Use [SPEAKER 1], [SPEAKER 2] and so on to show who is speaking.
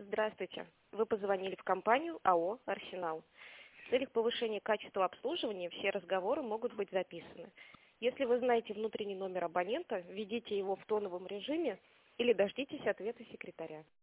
[SPEAKER 1] Здравствуйте. Вы позвонили в компанию АО «Арсенал». В целях повышения качества обслуживания все разговоры могут быть записаны. Если вы знаете внутренний номер абонента, введите его в тоновом режиме или дождитесь ответа секретаря.